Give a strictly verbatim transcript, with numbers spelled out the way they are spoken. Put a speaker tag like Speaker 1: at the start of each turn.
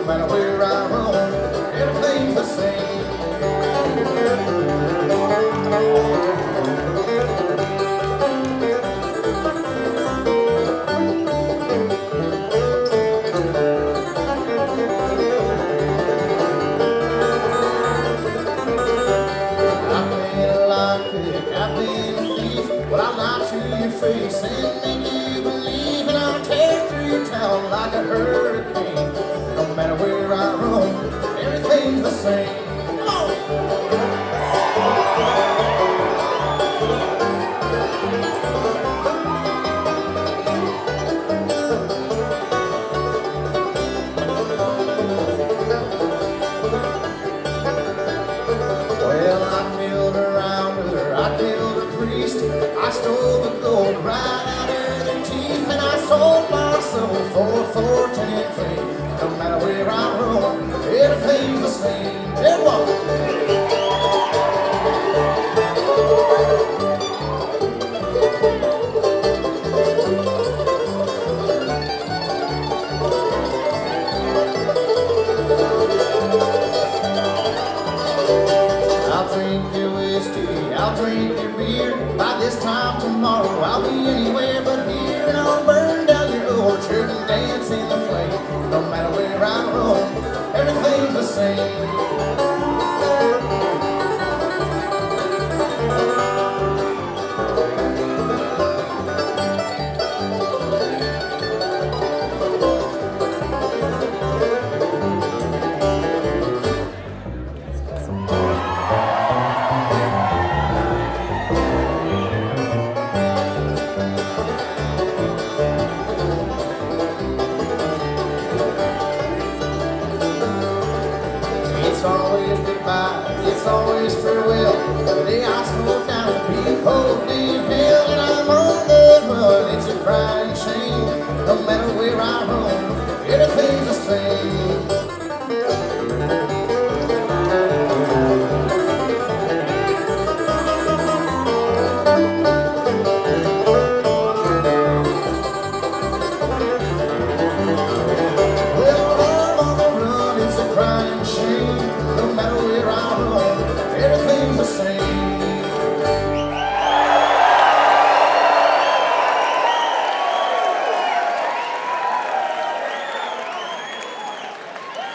Speaker 1: matter where I roam, everything's the same. I've been a lockpick, I've been a thief, but I'll lie to your face and make you believe, and I'll tear through your town like a hurricane. No matter where I roam, everything's the same. Come on! Well, I killed around her, I killed a priest, I stole the gold right out of their teeth, and I sold my soul for a fortune and fame. No matter where I roam, everything's the same. Everyone! I'll drink your whiskey, I'll drink your beer. By this time tomorrow, I'll be anywhere but here, and I'll burn down your orchard and dance in the flame. No matter where I roam, everything's the same. It's always goodbye, it's always farewell. The day I slow down and be cold in hell, and I'm on the run, it's a crying shame. No matter where I roam, everything's the same. Well, I'm on the run, it's a crying shame. No matter where